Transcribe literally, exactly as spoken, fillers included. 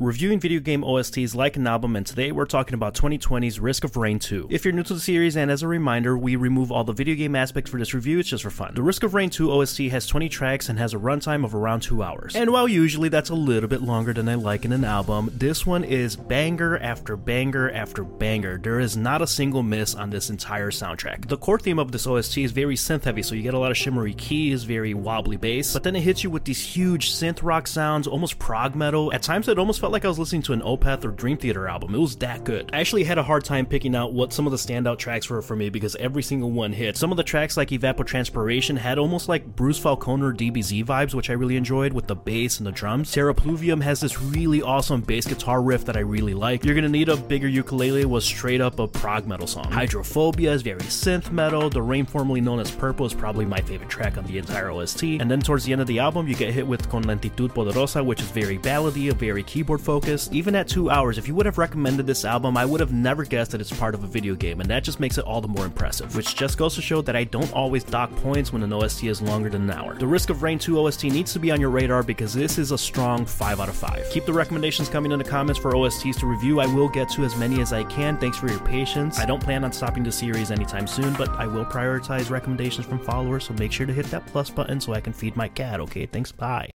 reviewing video game O S Ts like an album, and today we're talking about twenty twenty's Risk of Rain two. If you're new to the series, and as a reminder, we remove all the video game aspects for this review, it's just for fun. The Risk of Rain two O S T has twenty tracks and has a runtime of around two hours. And while usually that's a little bit longer than I like in an album, this one is banger after banger after banger. There is not a single miss on this entire soundtrack. The core theme of this O S T is very synth heavy, so you get a lot of shimmery keys, very wobbly bass, but then it hits you with these huge synth rock sounds, almost prog metal. At times it almost felt like I was listening to an Opeth or Dream Theater album. It was that good. I actually had a hard time picking out what some of the standout tracks were for me because every single one hit. Some of the tracks like Evapotranspiration had almost like Bruce Falconer or D B Z vibes, which I really enjoyed with the bass and the drums. Terra Pluvium has this really awesome bass guitar riff that I really like. You're Gonna Need a Bigger Ukulele was straight up a prog metal song. Hydrophobia is very synth metal. The Rain, formerly known as Purple, is probably my favorite track on the entire O S T. And then towards the end of the album, you get hit with Con Lentitud Poderosa, which is very ballady, very keyboard focused. Even at two hours, if you would have recommended this album, I would have never guessed that it's part of a video game, and that just makes it all the more impressive, which just goes to show that I don't always dock points when an O S T is longer than an hour. The Risk of Rain two O S T needs to be on your radar because this is a strong five out of five. Keep the recommendations coming in the comments for O S Ts to review. I will get to as many as I can. Thanks for your patience. I don't plan on stopping the series anytime soon, but I will prioritize recommendations from followers, so make sure to hit that plus button so I can feed my cat, okay? Thanks, bye.